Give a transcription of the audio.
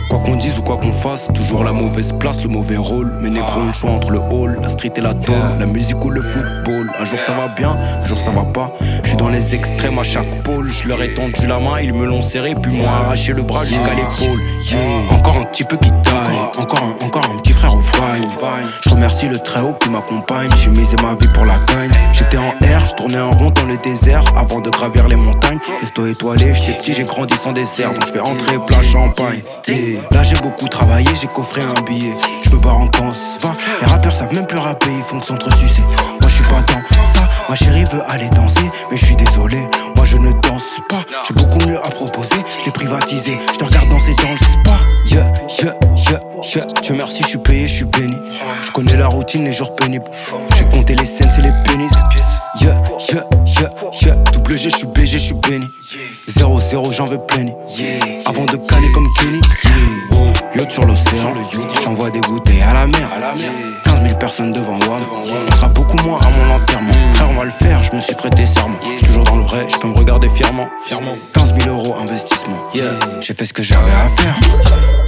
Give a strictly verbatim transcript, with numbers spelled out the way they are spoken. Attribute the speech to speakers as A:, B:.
A: Quoi qu'on dise ou quoi qu'on fasse, toujours la mauvaise place, le mauvais rôle. Mes négros ont le choix entre le hall, la street et la tôle, la musique ou le football. Un jour ça va bien, un jour ça va pas. Je suis dans les extrêmes à chaque pôle. Je leur ai tendu la main, ils me l'ont serré, puis m'ont arraché le bras jusqu'à l'épaule. Yeah. Encore un petit peu qui taille, encore un, encore un petit frère au vine. Je remercie le très haut qui m'accompagne. J'ai misé ma vie pour la gagne. J'étais en air, je tournais en rond dans le désert avant de gravir les montagnes. Resto étoilé, j'étais petit, j'ai grandi sans dessert, donc je fais entrer plein champagne. Yeah. Là j'ai beaucoup travaillé, j'ai coffré un billet. Je me barre en danse, va. Les rappeurs savent même plus rapper, ils font que s'entresucer. Moi je suis pas dans ça, ma chérie veut aller danser, mais je suis désolé, moi je ne danse pas. J'ai beaucoup mieux à proposer, j'ai privatisé. Je te regarde danser dans le spa. Yeah, yeah, yeah, yeah. Dieu merci, je suis payé, je suis béni. Je connais la routine, les jours pénibles. J'ai compté les scènes, c'est les pénis. Yeah, yeah, yeah, yeah. Double G, je suis B G, je suis béni. zéro zéro, j'en veux plenty. Avant de caler comme Kenny. Yacht sur l'océan, j'envoie des bouteilles à la mer. quinze mille personnes devant moi. On sera beaucoup moins à mon enterrement. Frère, on va le faire, je me suis prêté serment. J'suis toujours dans le vrai, je peux me regarder fièrement. quinze mille euros investissement. J'ai fait ce que j'avais à faire.